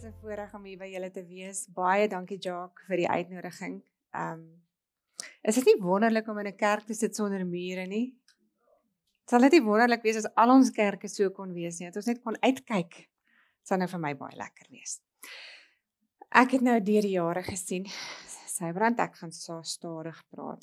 'n voorreg om hier by julle te wees. Baie dankie Jacques vir die uitnodiging. Is dit nie wonderlik om in 'n kerk te sit sonder mure nie? Sal dit nie wonderlik wees as al ons kerke so kon wees nie, dat ons net kon uitkyk? Sal nou vir my baie lekker wees. Ek het nou deur die jare gesien, Sybrand, ek gaan so stadig praat.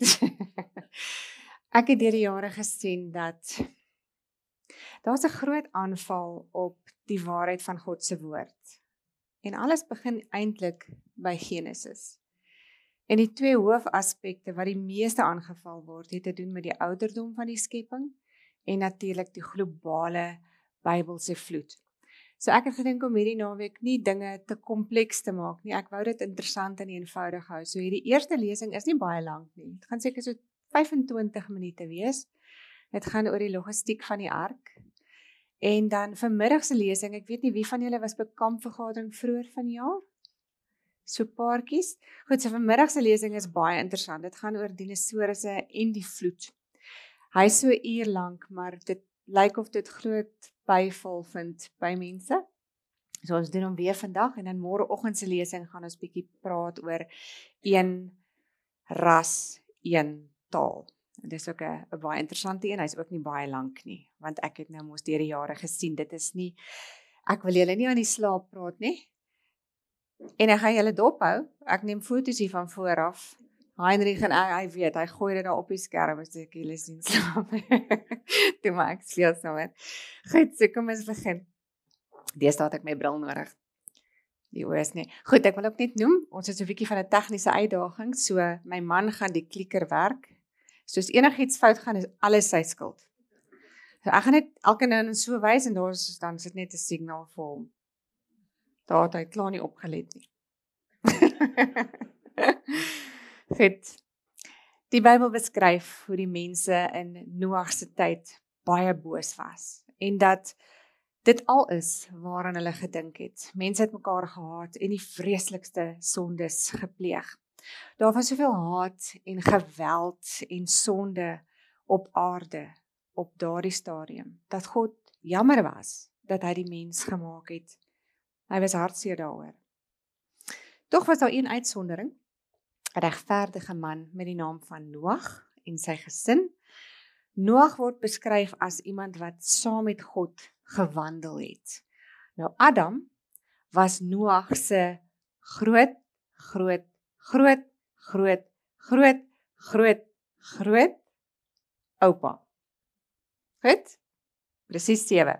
Ek het deur die jare gesien dat daar's 'n groot aanval op die waarheid van God se woord. En alles begin eintlik by Genesis. En die twee hoofaspekte wat die meeste aangeval word, het te doen met die ouderdom van die skepping en natuurlik die globale Bybelse vloed. So ek het gedink om hierdie naweek nie dinge te kompleks te maak nie. Ek wou dit interessant en eenvoudig hou. So hierdie eerste lesing is nie baie lank nie. Dit gaan seker so 25 minute wees. Dit gaan oor die logistiek van die ark. En dan vanmiddag se lesing, ek weet nie wie van julle was by kampvergadering vroeër vanjaar? So paartjies. Goed, so vanmiddag se lesing is baie interessant. Dit gaan oor dinosourusse en die vloed. Hy is so 'n uur lank, maar dit lyk of dit groot byval vind by mense. So ons doen hom weer vandag en dan môreoggend se lesing gaan ons bietjie praat oor een ras, een taal. En dis ook 'n baie interessante een, hy's ook nie baie lank nie, want ek het nou mos deur die jare gesien, dit is nie, ek wil julle nie aan die slaap praat nie, en ek gaan julle dophou, ek neem foto's hier van vooraf, Heinrich en hy weet, hy gooi dit daar op die skerm, as ek julle sien slaap, toe maar ek speel sommer. Goed, so kom ons begin, deesdae het ek my bril nodig, die oë is nie, goed, ek wil ook net noem, ons het so 'n bietjie van 'n tegniese uitdaging, so my man gaan die klikker werk, soos enigiets fout gaan, is alles sy skuld. So ek gaan net elke nou en so wys, en dan sit net 'n signaal vir hom. Daar het hy klaar nie opgelet nie. Goed. Die Bybel beskryf hoe die mense in Noag se tyd baie boos was, en dat dit al is waaraan hulle gedink het. Mense het mekaar gehaat en die vreeslikste sondes gepleeg. Daar was soveel haat en geweld en sonde op aarde op daardie stadium, dat God jammer was dat hy die mens gemaak het. Hy was hartseer daaroor. Tog was daar een uitsondering, 'n regverdige man met die naam van Noag en sy gesin. Noag word beskryf as iemand wat saam met God gewandel het. Nou Adam was Noag se groot oupa. Goed? Presies 7.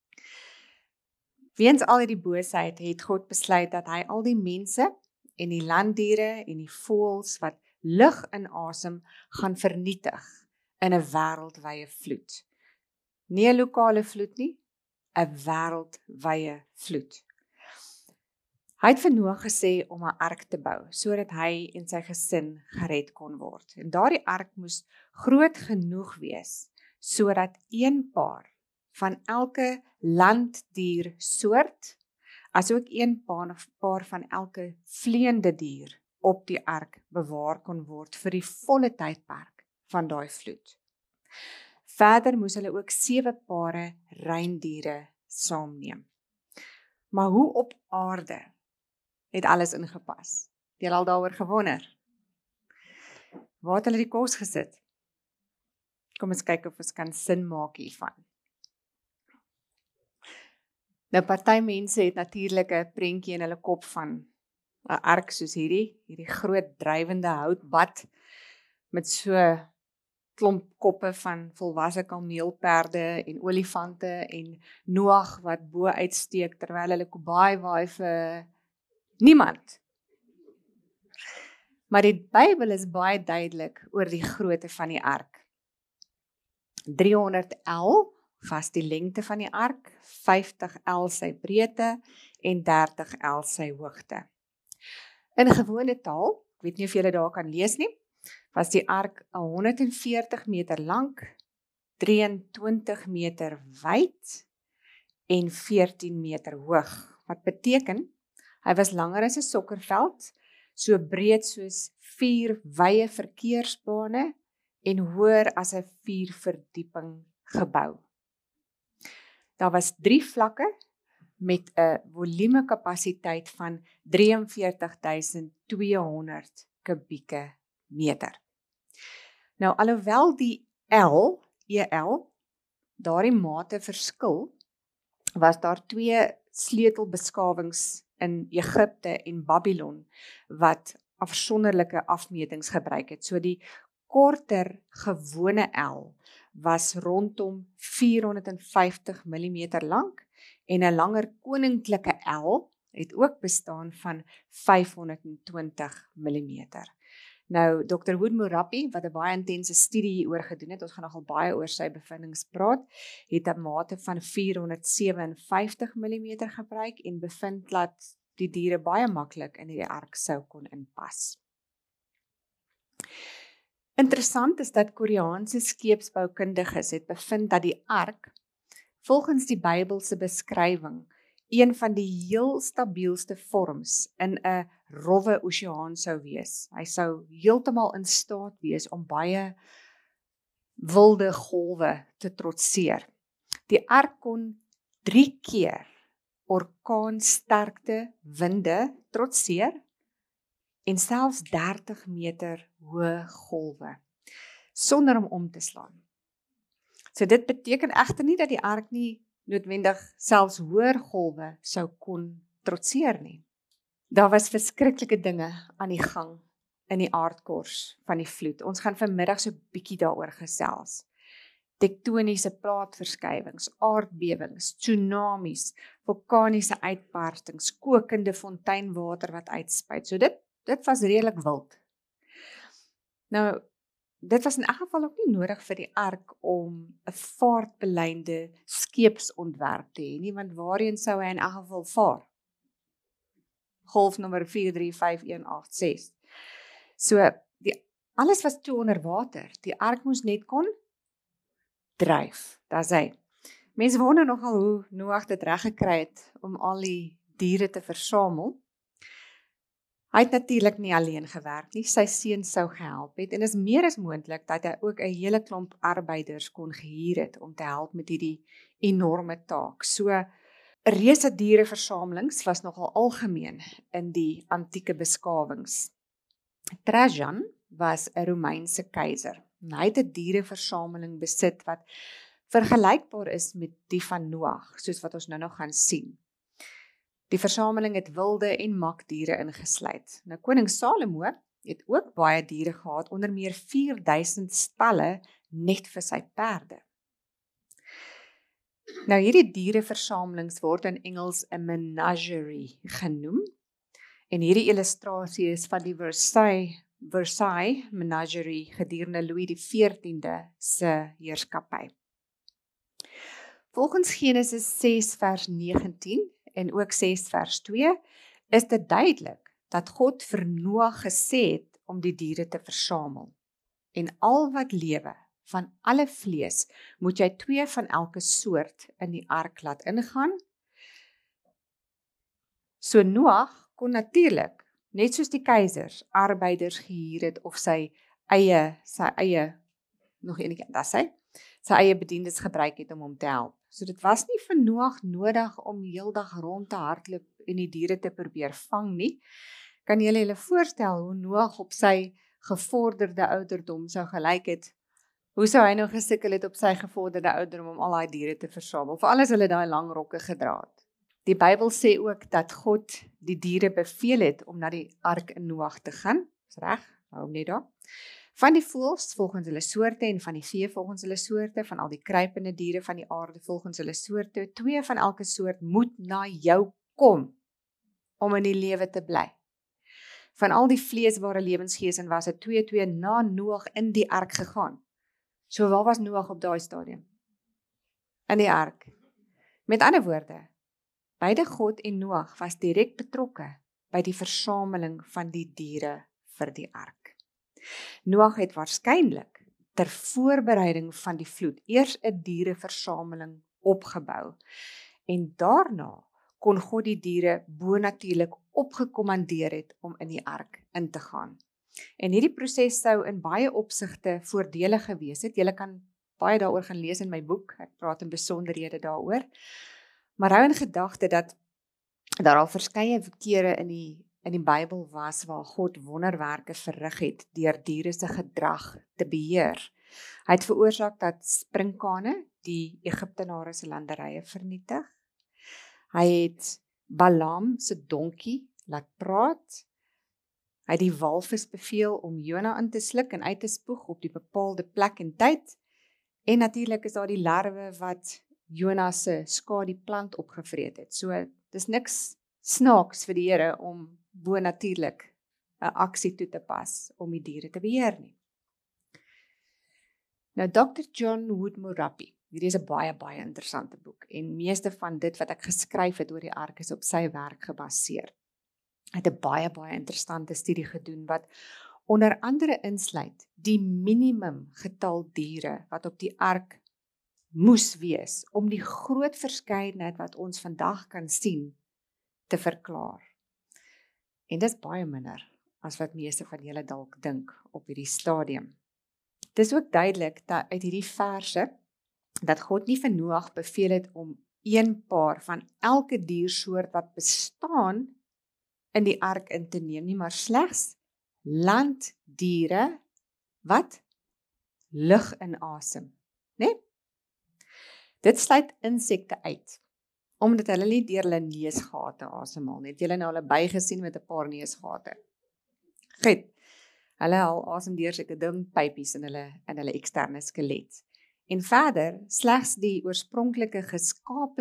Weens al hierdie boosheid het God besluit dat hy al die mense en die landdiere en die voëls wat lug inasem gaan vernietig in 'n wêreldwye vloed. Nie 'n lokale vloed nie, 'n wêreldwye vloed. Hy het vir Noag gesê om 'n ark te bou, sodat hy en sy gesin gered kon word. En daardie ark moes groot genoeg wees, sodat een paar van elke landdier soort, asook een paar van elke vleiende dier op die ark bewaar kon word vir die volle tydperk van daai vloed. Verder moes hulle ook 7 pare reindiere saamneem. Maar hoe op aarde het alles ingepas? Het julle al daaroor gewonder? Waar het hulle die kos gesit? Kom ons kyk of ons kan sin maak hiervan. Nou, party mense het natuurlik 'n prentjie in hulle kop van 'n ark soos hierdie groot drywende houtbad met so klomp koppe van volwasse kameelperde en olifante en Noag wat bo uitsteek terwyl hulle kobaai waai vir niemand. Maar die Bybel is baie duidelik oor die grootte van die ark. 300 L was die lengte van die ark, 50 L sy breedte en 30 L sy hoogte. In gewone taal, ek weet nie of julle daar kan lees nie, was die ark 140 meter lank, 23 meter wyd en 14 meter hoog. Wat beteken, hy was langer as 'n sokkerveld, so breed soos 4 wye verkeersbane en hoër as 'n 4 verdieping gebou. Daar was 3 vlakke met 'n volumekapasiteit van 43.200 kubieke meter. Nou alhoewel die EL, daardie mate verskil, was daar twee sleutelbeskawings in Egipte en Babylon wat afsonderlike afmetings gebruik het. So die korter gewone L was rondom 450 mm lank en 'n langer koninklike L het ook bestaan van 520 mm. Nou, Dr. Wood Morapi, wat 'n baie intense studie hieroor gedoen het, ons gaan nogal baie oor sy bevindinge praat, het 'n mate van 457 mm gebruik en bevind dat die diere baie maklik in die ark sou kon inpas. Interessant is dat Koreaanse skeepsboukundiges het bevind dat die ark, volgens die Bybelse beskrywing, een van die heel stabielste vorms in 'n rowwe oseaan sou wees. Hy sou heeltemal in staat wees om baie wilde golwe te trotseer. Die ark kon 3 keer orkaansterkte winde trotseer en selfs 30 meter hoë golwe, sonder om te slaan. So dit beteken egter nie dat die ark nie noodwendig selfs hoër golwe sou kon trotseer nie. Daar was verskriklike dinge aan die gang in die aardkors van die vloed. Ons gaan vanmiddag so bietjie daaroor gesels. Tektoniese plaatverskywings, aardbewings, tsunamies, vulkaniese uitbarstings, kokende fonteinwater wat uitspuit. So dit was redelik wild. Nou, dit was in elk geval ook nie nodig vir die ark om 'n vaartbelynde skeepsontwerp te hê nie, want waarheen sou hy in elk geval vaar? Golf nommer 435186. So, alles was toe onder water. Die ark moes net kon dryf. Daar's hy. Mense wonder nogal hoe Noag dit reg gekry het om al die diere te versamel. Hy het natuurlik nie alleen gewerk nie, sy seun sou gehelp het en is meer as moontlik dat hy ook 'n hele klomp arbeiders kon gehuur het om te help met hierdie enorme taak. So reuse diereversamelings was nogal algemeen in die antieke beskawings. Trajan was 'n Romeinse keiser. Hy het 'n diereversameling besit wat vergelykbaar is met die van Noag, soos wat ons nou nog gaan sien. Die versameling het wilde en makdiere ingesluit. Nou koning Salomo het ook baie diere gehad, onder meer 4000 stalle net vir sy perde. Nou hierdie diereversamelings word in Engels 'n menagerie genoem. En hierdie illustrasie is van die Versailles menagerie gedurende Louis XIV se heerskappy. Volgens Genesis 6 vers 19 en ook 6 vers 2 is dit duidelik dat God vir Noag gesê het om die diere te versamel. En al wat lewe, van alle vlees, moet jy 2 van elke soort in die ark laat ingaan. So Noag kon natuurlik, net soos die keisers, arbeiders gehuur het of sy eie bediendes gebruik het om hom te help. So dit was nie vir Noag nodig om heeldag rond te hardloop en die diere te probeer vang nie. Kan julle voorstel hoe Noag op sy gevorderde ouderdom sou gelyk het? Hoe sou hy nou gesukkel het op sy gevorderde ouderdom om al daai diere te versamel? Veral as hulle daai lang rokke gedra het. Die Bybel sê ook dat God die diere beveel het om na die ark in Noag te gaan. Is reg, hou hom net daar. Van die voëls volgens hulle soorte en van die vee volgens hulle soorte, van al die kruipende diere van die aarde volgens hulle soorte, 2 van elke soort moet na jou kom om in die lewe te bly. Van al die vleesbare lewensgees en was het 2 na Noag in die ark gegaan. So waar was Noag op daai stadium? In die ark. Met ander woorde, beide God en Noag was direk betrokke by die versameling van die diere vir die ark. Noag het waarskynlik ter voorbereiding van die vloed eers 'n diereversameling opgebou en daarna kon God die diere bonatuurlik opgekommandeer het om in die ark in te gaan. En hierdie proses sou in baie opsigte voordelig gewees het. Julle kan baie daaroor gaan lees in my boek, ek praat in besonderhede daaroor. Maar hou in gedagte dat daar al verskeie kere in die Bybel was waar God wonderwerke verrig het deur diere se gedrag te beheer. Hy het veroorsaak dat sprinkane die Egiptenare se landerye vernietig. Hy het Balaam se donkie laat praat. Hy het die walvis beveel om Jona in te sluk en uit te spoeg op die bepaalde plek en tyd. En natuurlik is daar die larwe wat Jona se skadu-plant opgevreet het. So, dis niks snaaks vir die Here om bonatuurlik 'n aksie toe te pas om die diere te beheer nie. Nou, Dr. John Woodmore-Rappe, hierdie is 'n baie interessante boek en meeste van dit wat ek geskryf het oor die ark is op sy werk gebaseer. Hy het 'n baie interessante studie gedoen wat onder andere insluit die minimum getal diere wat op die ark moes wees om die groot verskeidenheid wat ons vandag kan sien te verklaar. En dis baie minder as wat meeste van julle dalk dink op hierdie stadium. Dis ook duidelik dat uit hierdie verse dat God nie vir Noag beveel het om een paar van elke diersoort wat bestaan in die ark in te neem nie, maar slegs landdiere wat lug inasem, né? Dit sluit insekte uit, omdat hulle nie deur hulle neusgate asemhaal nie. Het julle nou al 'n by gesien met 'n paar neusgate? Goed. Hulle haal asem deur sulke ding pypies in hulle eksterne skelet. En verder, slegs die oorspronklike geskape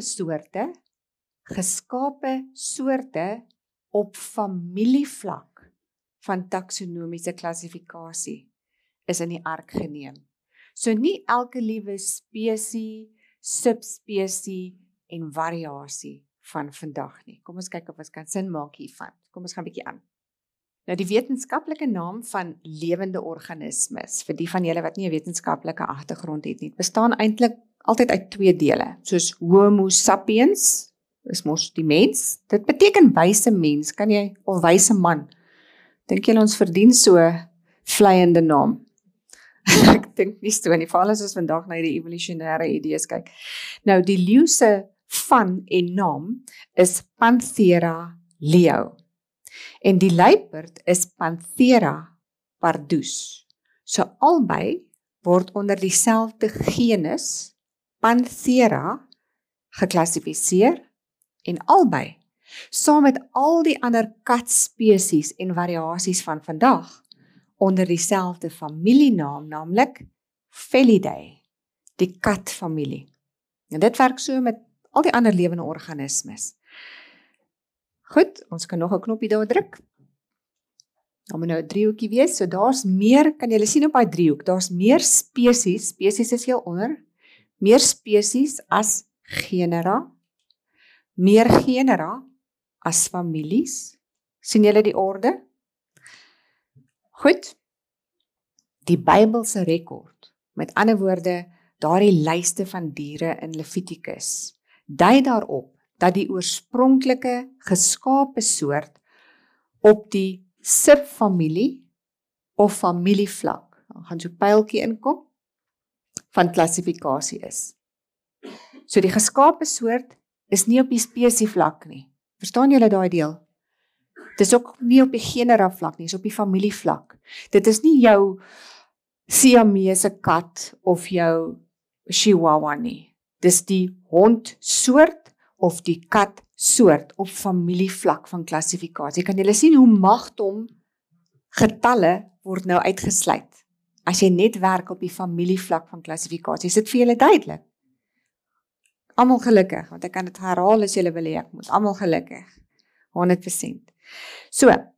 soorte op familievlak van taksonomiese klassifikasie is in die ark geneem. So nie elke liewe spesie, subspesie en variasie van vandag nie. Kom ons kyk of ons kan sin maak hiervan. Kom ons gaan 'n bietjie aan. Nou die wetenskaplike naam van lewende organismes, vir die van julle wat nie 'n wetenskaplike agtergrond het nie, bestaan eintlik altyd uit 2 dele, soos Homo sapiens, is mos die mens, dit beteken wyse mens, kan jy, of wyse man. Dink julle ons verdien so 'n vleiende naam? Ek dink nie so nie, veral as ons vandag na die evolusionêre idees kyk. Nou die leeu se van en naam is Panthera leo. En die luiperd is Panthera pardus. So albei word onder dieselfde genus Panthera geklassifiseer en albei, saam met al die ander katspesies en variasies van vandag, onder dieselfde familienaam, naamlik Felidae, die katfamilie. En dit werk so met al die ander lewende organismes. Goed, ons kan nog 'n knoppie daar druk. Dan moet nou 'n driehoekie wees, so daar's meer, kan julle sien op daai driehoek, daar's meer spesies is heel onder, meer spesies as genera, meer genera as families. Sien julle die orde? Goed, die Bybelse rekord, met ander woorde, daardie lyste van diere in Levitikus, dui daarop dat die oorspronklike geskape soort op die subfamilie of familievlak, dan gaan so 'n pyltjie inkom, van klassifikasie is. So die geskape soort is nie op die spesievlak nie. Verstaan julle daai deel? Dit is ook nie op die genera vlak nie, is op die familievlak. Dit is nie jou Siamese kat of jou Chihuahua nie. Dis die hond soort of die kat soort op familievlak van klassifikasie. Kan julle sien hoe magtom getalle word nou uitgesluit? As jy net werk op die familievlak van klassifikasie, is dit vir julle duidelik? Almal gelukkig, want ek kan dit herhaal as julle wil hê ek moet. Almal gelukkig. 100%. So, ek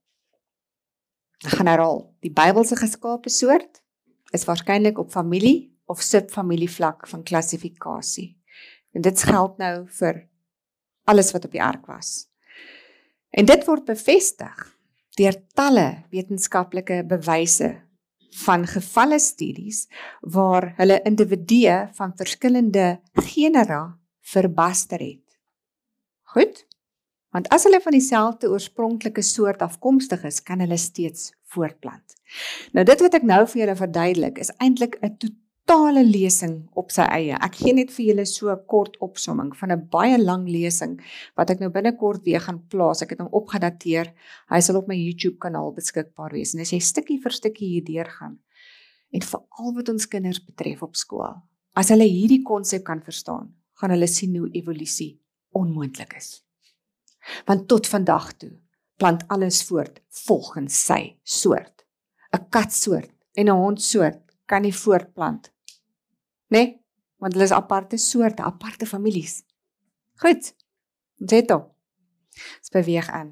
gaan herhaal. Die Bybelse geskape soort is waarskynlik op familie of subfamilievlak van klassifikasie. En dit geld nou vir alles wat op die ark was. En dit word bevestig deur talle wetenskaplike bewyse van gevalle studies waar hulle individue van verskillende genera verbaster het. Goed? Want as hulle van dieselfde oorspronklike soort afkomstig is, kan hulle steeds voortplant. Nou dit wat ek nou vir julle verduidelik is eintlik 'n totale lesing op sy eie. Ek gee net vir julle so 'n kort opsomming van 'n baie lang lesing wat ek nou binnekort weer gaan plaas. Ek het hom opgedateer. Hy sal op my YouTube kanaal beskikbaar wees. En as jy stukkie vir stukkie hier deurgaan en veral wat ons kinders betref op skool, as hulle hierdie konsep kan verstaan, gaan hulle sien hoe evolusie onmoontlik is. Want tot vandag toe plant alles voort volgens sy soort. 'n Katsoort en 'n hondsoort kan nie voortplant. Nee, want hulle is aparte soorte, aparte families. Goed, ons het hom. Ons beweeg aan.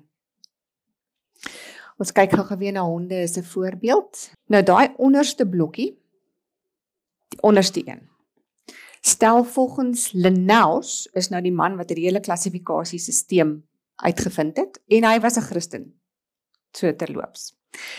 Ons kyk gou weer na honde as 'n voorbeeld. Nou daai onderste blokkie, die onderste een. Stel volgens Linnaeus is nou die man wat hierdie hele klassifikasiesisteem uitgevind het en hy was 'n Christen. So terloops.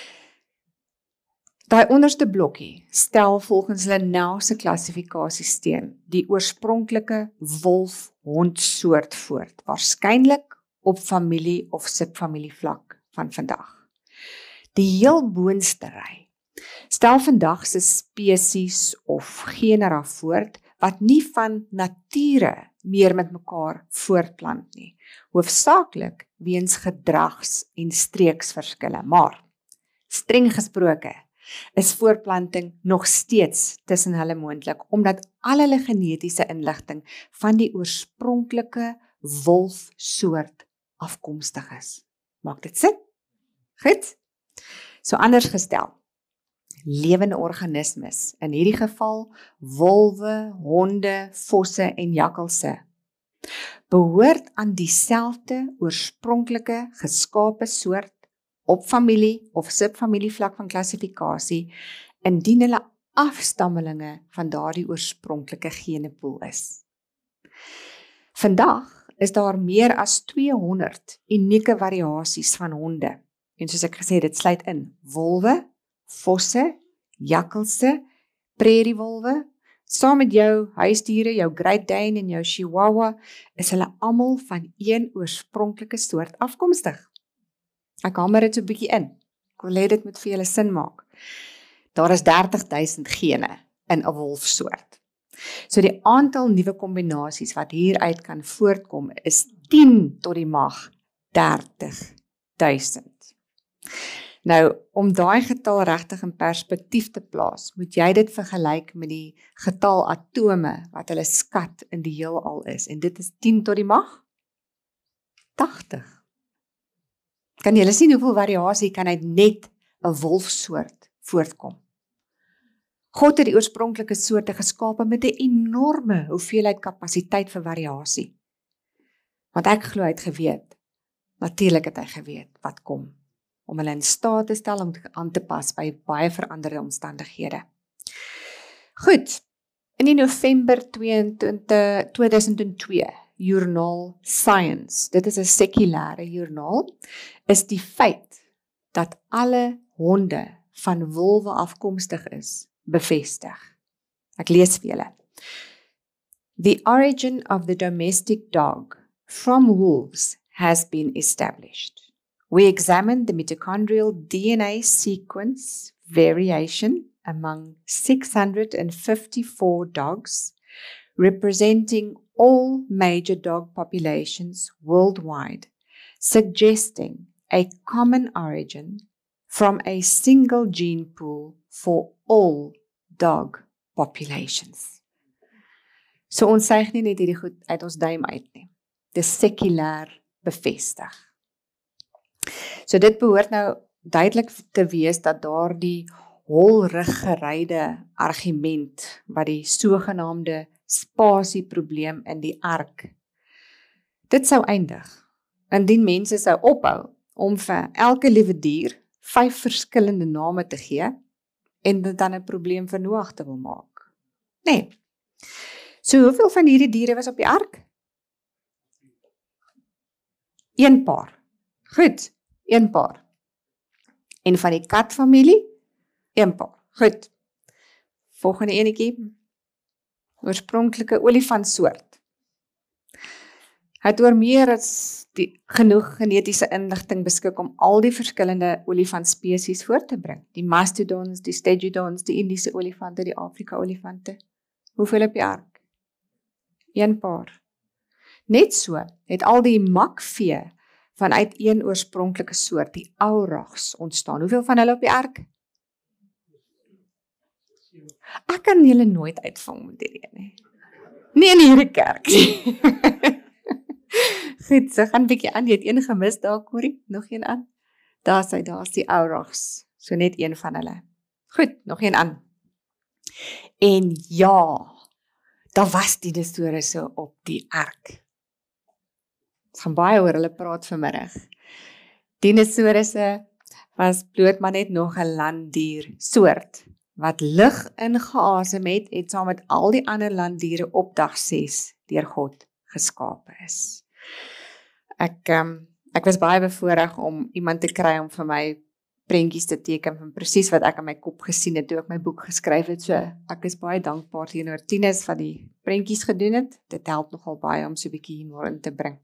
Daai onderste blokkie stel volgens Linnaeus se klassifikasiesisteem die oorspronklike wolf-hond-soort voort, waarskynlik op familie of subfamilie vlak van vandag. Die heel boonste ry stel vandag se spesies of genera voort wat nie van nature meer met mekaar voortplant nie, hoofsaaklik weens gedrags- en streeksverskille, maar streng gesproke is voortplanting nog steeds tussen hulle moontlik, omdat al hulle genetiese inligting van die oorspronklike wolfsoort afkomstig is. Maak dit sin? Goed? So anders gestel, lewende organismes, in hierdie geval wolwe, honde, vosse en jakkalse, behoort aan dieselfde oorspronklike geskape soort op familie of subfamilie vlak van klassifikasie, indien hulle afstammelinge van daardie oorspronklike genepool is. Vandag is daar meer as 200 unieke variasies van honde, en soos ek gesê het, dit sluit in wolwe, vosse, jakkalse, prairiewolwe, saam met jou huisdiere, jou Great Dane en jou Chihuahua, is hulle almal van een oorspronklike soort afkomstig. Ek hamer dit so 'n bietjie in. Ek wil hê dit moet vir julle sin maak. Daar is 30.000 gene in 'n wolfsoort. So die aantal nuwe kombinasies wat hieruit kan voortkom is 10 tot die mag 30.000. Nou, om daai getal regtig in perspektief te plaas, moet jy dit vergelyk met die getal atome wat hulle skat in die heelal is. En dit is 10 tot die mag 80. Kan julle sien hoeveel variasie kan uit net 'n wolfsoort voortkom? God het die oorspronklike soorte geskape met 'n enorme hoeveelheid kapasiteit vir variasie. Want ek glo hy het geweet, natuurlik het hy geweet wat kom, om hulle in staat te stel om aan te pas by baie veranderde omstandighede. Goed, in die November 2002 joernaal Science, dit is 'n sekulêre joernaal, is die feit dat alle honde van wolwe afkomstig is, bevestig. Ek lees vir julle. The origin of the domestic dog from wolves has been established. We examined the mitochondrial DNA sequence variation among 654 dogs, representing all major dog populations worldwide, suggesting a common origin from a single gene pool for all dog populations. So ons sê nie net hierdie goed uit ons duim uit nie. Dit is sekulêr bevestig. So dit behoort nou duidelik te wees dat daardie holruggeryde argument wat die sogenaamde spasieprobleem in die ark, dit sou eindig indien mense sou ophou om vir elke liewe dier 5 verskillende name te gee en dit dan 'n probleem vir Noag te wil maak. Nee. So hoeveel van hierdie diere was op die ark? 1 paar. Goed, 1 paar. En van die katfamilie? 1 paar. Goed. Volgende enetjie. Oorspronklike olifantsoort. Hy het oor meer as genoeg genetiese inligting beskik om al die verskillende olifantspesies voor te bring. Die mastodons, die stegodons, die Indiese olifante, die Afrika olifante. Hoeveel op die ark? 1 paar. Net so het al die makvee vanuit een oorspronklike soort, die aurags, ontstaan. Hoeveel van hulle op die ark? Ek kan julle nooit uitvang met hierdie nie. Nie in hierdie kerk nie. Goed, so gaan 'n bietjie aan. Jy het een gemis daar, Corrie. Nog een aan. Daar's die aurags. So net een van hulle. Goed, nog een aan. En ja, daar was dinosourusse op die ark. Ons gaan baie oor hulle praat vanmiddag. Dinosourusse was bloot maar net nog 'n landdier soort wat lig ingeasem het saam met al die ander landdiere op dag 6 deur God geskape is. Ek was baie bevoorreg om iemand te kry om vir my prentjies te teken van presies wat ek in my kop gesien het toe ek my boek geskryf het. So ek is baie dankbaar teenoor Tinus wat die prentjies gedoen het. Dit help nogal baie om so 'n bietjie humor in te bring.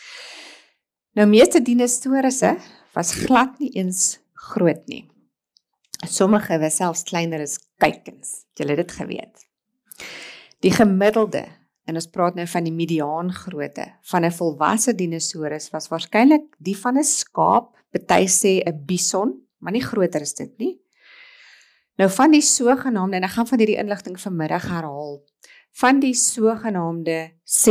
Nou meeste dinosourusse was glad nie eens groot nie. Sommige was selfs kleiner as kuikens. Het julle dit geweet? Die gemiddelde, en ons praat nou van die mediaan grootte, van 'n volwasse dinosaurus was waarskynlik die van 'n skaap, party sê 'n bison, maar nie groter as dit nie. Nou van die sogenaamde, en ek gaan van hierdie inligting vanmiddag herhaal, van die sogenaamde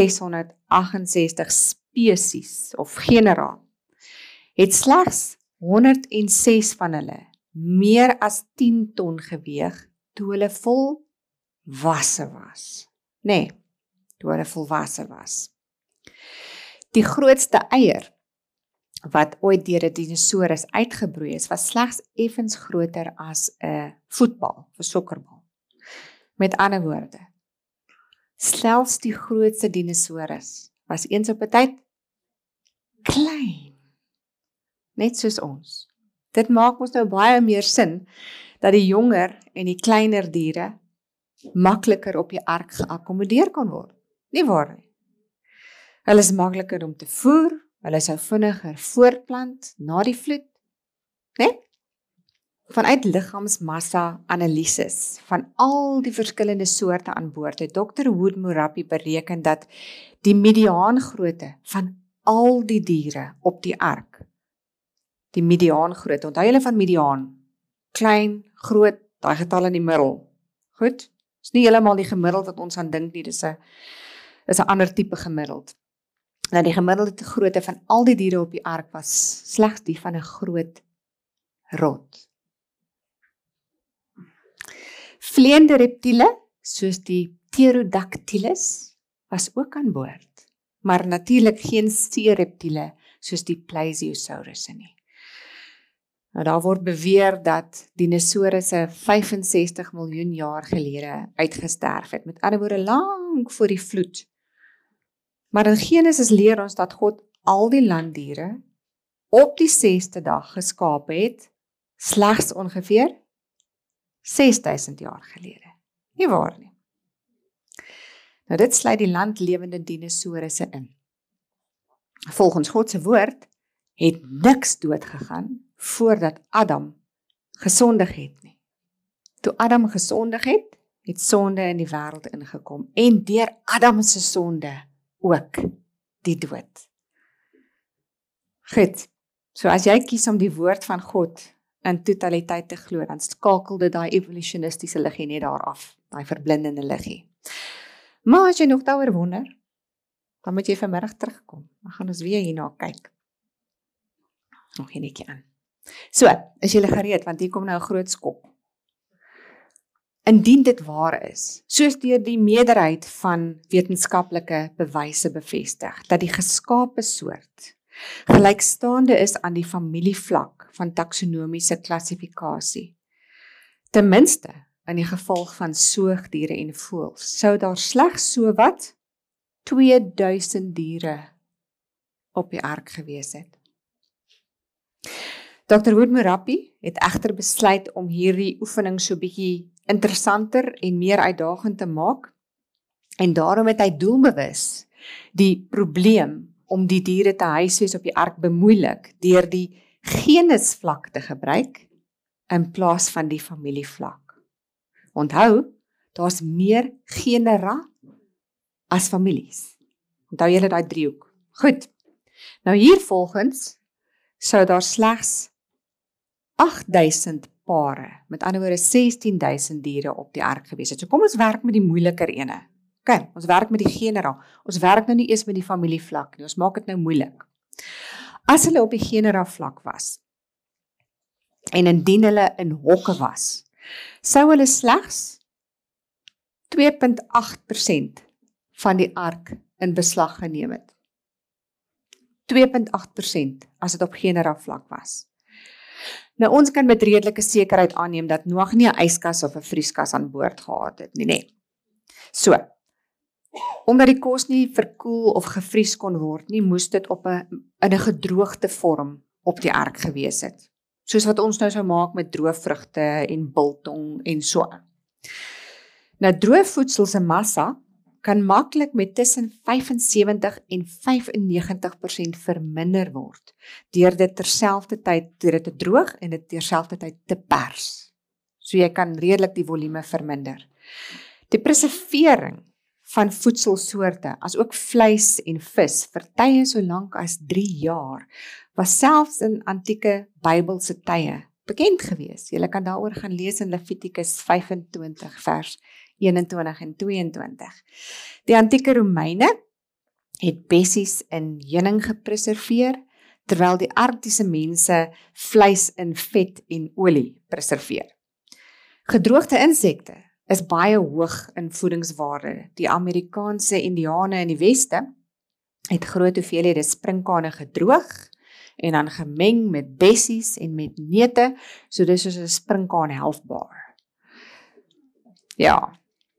668 spesies of genera, het slegs 106 van hulle meer as 10 ton geweeg toe hulle volwasse was. Nee, toe hulle volwasse was. Die grootste eier wat ooit deur 'n dinosaurus uitgebroei is, was slegs effens groter as 'n voetbal, 'n sokkerbal. Met ander woorde, selfs die grootste dinosaurus was eens op 'n tyd klein, net soos ons. Dit maak ons nou baie meer sin dat die jonger en die kleiner diere makliker op die ark geakkommodeer kan word. Nie waar nie. Hulle is makliker om te voer, hulle sou vinniger voortplant na die vloed, né? Vanuit liggaamsmassa-analises van al die verskillende soorte aan boord het Dr. Wood-Moorappi bereken dat die mediaangrootte van al die diere op die ark, die mediaangrootte, onthou julle van mediaan, klein, groot, daai getal in die middel, goed? Is nie heeltemal die gemiddeld wat ons aan dink nie, dis 'n ander tipe gemiddeld. Nou die gemiddelde grootte van al die diere op die ark was slegs die van 'n groot rot. Vleiende reptiele, soos die Pterodactylus, was ook aan boord, maar natuurlik geen seereptiele soos die Pleiosiaurusse nie. Nou daar word beweer dat dinosourusse 65 miljoen jaar gelede uitgesterf het, met ander woorde lank voor die vloed. Maar in Genesis leer ons dat God al die landdiere op die 6de dag geskape het, slegs ongeveer 6000 jaar gelede. Nie waar nie. Nou dit sluit die landlewende dinosourusse in. Volgens God se woord het niks doodgegaan voordat Adam gesondig het nie. Toe Adam gesondig het, het sonde in die wêreld ingekom en deur Adam se sonde ook die dood. Goed, so as jy kies om die woord van God in totaliteit te glo, dan skakel dit daai evolutionistiese liggie net daar af, daai verblindende liggie. Maar as jy nog daaroor wonder, dan moet jy vanmiddag terugkom. Dan gaan ons weer hierna kyk. Nog een netjie aan. So, is julle gereed, want hier kom nou 'n groot skok. Indien dit waar is, soos deur die meerderheid van wetenskaplike bewyse bevestig, dat die geskape soort gelykstaande is aan die familievlak van taksonomiese klassifikasie, ten minste in die geval van soogdiere en voëls, sou daar slegs so wat 2000 diere op die ark gewees het. Dr. Wood-Moorappi het egter besluit om hierdie oefening so bietjie interessanter en meer uitdagend te maak, en daarom het hy doelbewus die probleem om die diere te huisves op die ark bemoeilik deur die genusvlak te gebruik in plaas van die familievlak. Onthou, daar's meer genera as families. Onthou julle daai driehoek. Goed. Nou hier volgens sou daar slegs 8000 pare, met ander woorde 16000 diere op die ark gewees het. So kom ons werk met die moeiliker ene. OK, ons werk met die genera. Ons werk nou nie eers met die familievlak nie. Ons maak dit nou moeilik. As hulle op die genera vlak was en indien hulle in hokke was, sou hulle slegs 2.8% van die ark in beslag geneem het. 2.8% as dit op genera vlak was. Nou ons kan met redelike sekerheid aanneem dat Noag nie 'n yskas of 'n vrieskas aan boord gehad het nie, nê. So, omdat die kos nie verkoel of gevries kon word nie, moes dit in 'n gedroogde vorm op die ark gewees het. Soos wat ons nou sou maak met droë vrugte en biltong en so aan. Nou droë voedsel se massa kan maklik met tussen 75 en 95% verminder word deur dit terselfdertyd te droog en dit terselfdertyd te pers. So jy kan redelik die volume verminder. Die preservering van voedselsoorte, as ook vleis en vis, vir tye so lank as 3 jaar, was selfs in antieke Bybelse tye bekend gewees. Jy kan daaroor gaan lees in Levitikus 25 vers 21 en 22. Die antieke Romeine het bessies in heuning gepreserveer, terwyl die arktiese mense vleis in vet en olie preserveer. Gedroogde insekte is baie hoog in voedingswaarde. Die Amerikaanse Indiane in die weste het groot hoeveelhede sprinkane gedroog en dan gemeng met bessies en met neute, so dis soos 'n sprinkaan healthbar. Ja.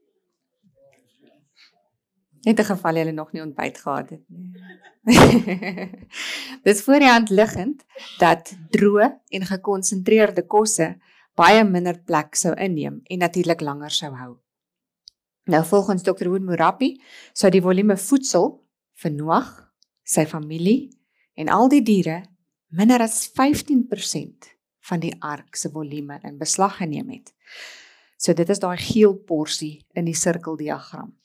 Net 'n geval jy nog nie ontbyt gehad het nie. Dis voor die hand liggend dat droë en gekonsentreerde kosse baie minder plek sou inneem en natuurlik langer sou hou. Nou volgens Dr. Wood Murapi sou die volume voedsel vir Noag, sy familie en al die diere minder as 15% van die ark se volume in beslag geneem het. So dit is daai geel porsie in die sirkeldiagram.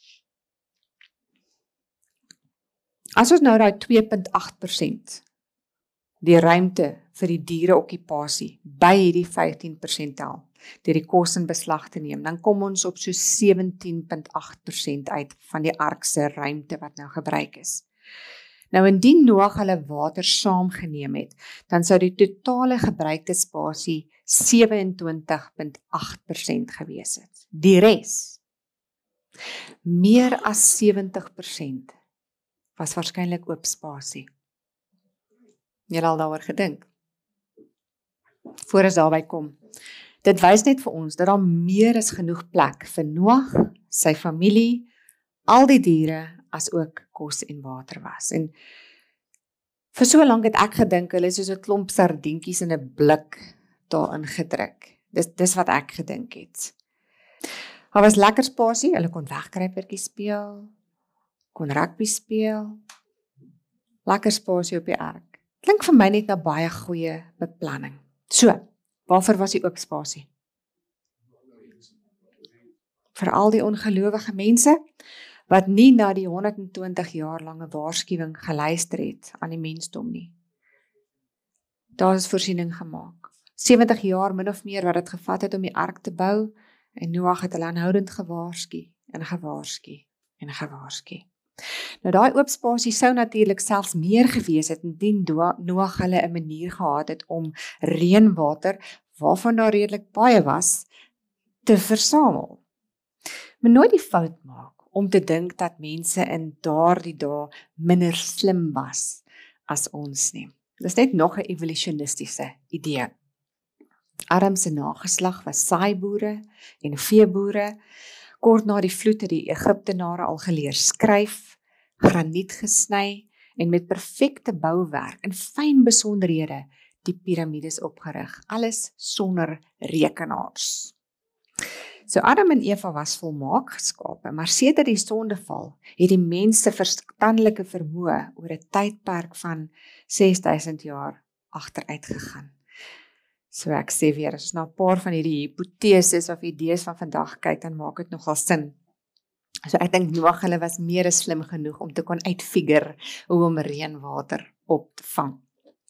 As ons nou daai 2.8% die ruimte vir die diereokkupasie by hierdie 15% tel, deur die kos in beslag te neem, dan kom ons op so 17.8% uit van die ark se ruimte wat nou gebruik is. Nou indien Noag hulle water saamgeneem het, dan sou die totale gebruikte spasie 27.8% gewees het. Die res, meer as 70%, was waarskynlik oop spasie. Jy al daaroor gedink? Voor ons daarby kom. Dit wys net vir ons dat daar meer as genoeg plek vir Noag, sy familie, al die diere, as ook kos en water was. En vir so lank het ek gedink, hulle is soos 'n klomp sardientjies in 'n blik daarin gedruk. Dis wat ek gedink het. Daar was lekker spasie, hulle kon wegkruipertjies speel, kon rugby speel, lekker spasie op die ark. Klink vir my net na baie goeie beplanning. So, waarvoor was die oop spasie? Vir al die ongelowige mense wat nie na die 120 jaar lange waarskuwing geluister het aan die mensdom nie. Daar is voorsiening gemaak. 70 jaar min of meer wat dit gevat het om die ark te bou, en Noag het hulle aanhoudend gewaarsku en gewaarsku en gewaarsku. Nou daai oop spasie sou natuurlik selfs meer gewees het indien Noag hulle 'n manier gehad het om reënwater, waarvan daar redelik baie was, te versamel. Maar nooit die fout maak om te dink dat mense in daardie dae minder slim was as ons nie. Dis net nog 'n evolutionistiese idee. Adam se nageslag was saaiboere en veeboere. Kort na die vloed het die Egiptenare al geleer skryf, graniet gesny en met perfekte bouwerk en fyn besonderhede die piramides opgerig, alles sonder rekenaars. So Adam en Eva was volmaak geskape, maar sedert die sondeval het die mens se verstandelike vermoë oor 'n tydperk van 6000 jaar agteruit gegaan. So ek sê weer, as ons na 'n paar van hierdie hipoteses of idees van vandag kyk, dan maak dit nogal sin. So ek dink Noag hulle was meer as slim genoeg om te kon uitfigure hoe om reënwater op te vang.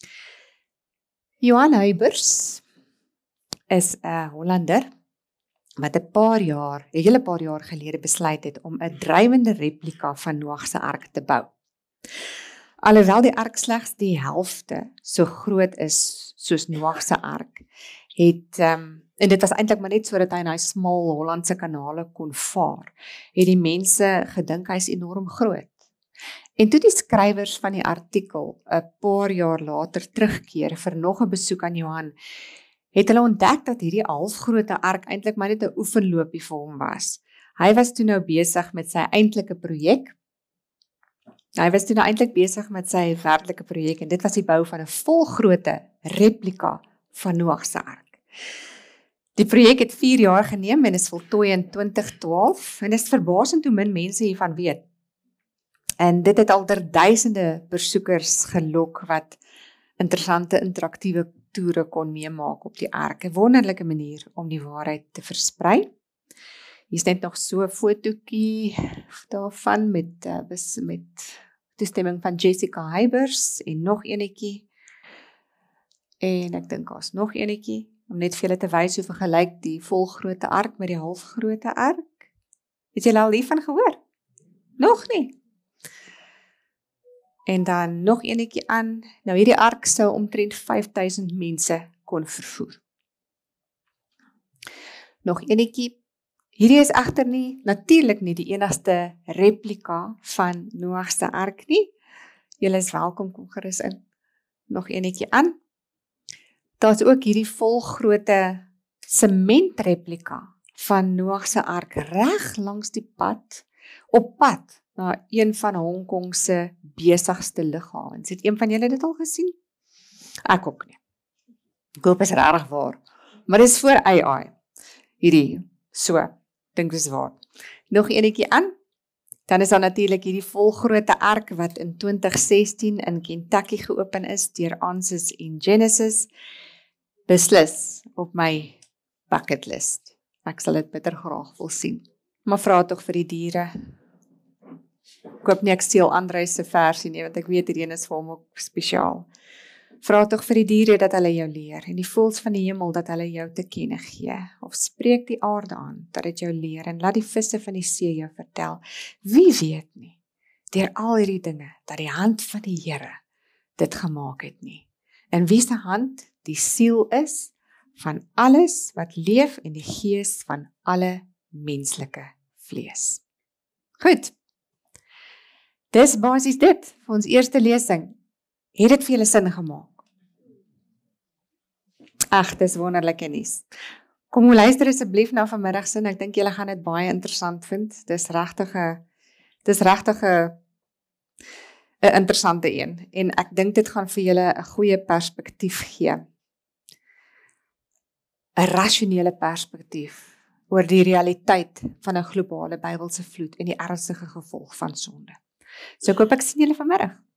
Johan Huybers is 'n Hollander wat 'n hele paar jaar gelede besluit het om 'n drywende replika van Noag se ark te bou. Alhoewel die ark slegs die helfte so groot is soos Noag se ark, en dit was eintlik maar net sodat hy in daai smal Hollandse kanale kon vaar, het die mense gedink hy's enorm groot. En toe die skrywers van die artikel 'n paar jaar later terugkeer vir nog 'n besoek aan Johan, het hulle ontdek dat hierdie halfgrootte ark eintlik maar net 'n oefenloopie vir hom was. Hy was toe nou besig met sy eintlike projek. Hy was toe nou eintlik besig met sy werklike projek en dit was die bou van 'n volgrootte replika van Noag se ark. Die projek het 4 jaar geneem en is voltooi in 2012 en is verbasend hoe min mense hiervan weet. En dit het al duisende besoekers gelok wat interessante interaktiewe toere kon meemaak op die ark. 'n Wonderlike manier om die waarheid te versprei. Hier is net nog so 'n fotootjie daarvan met toestemming van Jessica Huybers en nog enetjie. En ek dink daar's nog enetjie om net vir julle te wys hoe vergelyk die volgrootte ark met die halfgrootte ark. Het julle al hiervan gehoor? Nog nie. En dan nog enetjie aan. Nou hierdie ark sou omtrent 5000 mense kon vervoer. Nog enetjie. Hierdie is egter natuurlik nie die enigste replika van Noag se ark nie. Julle is welkom, kom gerus in. Nog enetjie aan. Daar's ook hierdie volgrootte sementreplika van Noag se ark reg langs die pad, op pad na een van Hong Kong se besigste lughawens. Het een van julle dit al gesien? Ek ook nie. Ek hoop is regtig waar. Maar dis voor AI. Hierdie, dink dis waar. Nog enetjie aan. Dan is daar natuurlik hierdie volgrootte ark wat in 2016 in Kentucky geopen is deur Ansys en Genesis. Beslis op my bucket list. Ek sal dit bitter graag wil sien. Maar vra tog vir die diere. Ek hoop nie ek steel Andreus se versie nie, want ek weet hierdie is vir hom ook spesiaal. Vra tog vir die diere dat hulle jou leer en die voëls van die hemel dat hulle jou te kenne gee. Of spreek die aarde aan dat dit jou leer en laat die visse van die see jou vertel. Wie weet nie, deur al hierdie dinge, dat die hand van die Here dit gemaak het nie. En wie se hand die siel is van alles wat leef en die gees van alle menslike vlees. Goed. Dis basies dit vir ons eerste lesing. Het dit vir julle sin gemaak? Ag, dis wonderlike nuus. Kom luister asseblief na vanmiddag se, ek dink julle gaan dit baie interessant vind. Dis regtig 'n interessante een en ek dink dit gaan vir julle 'n goeie perspektief gee. 'n Rasionele perspektief oor die realiteit van 'n globale Bybelse vloed en die ernstige gevolg van sonde. So ek hoop ek sien julle vanmiddag.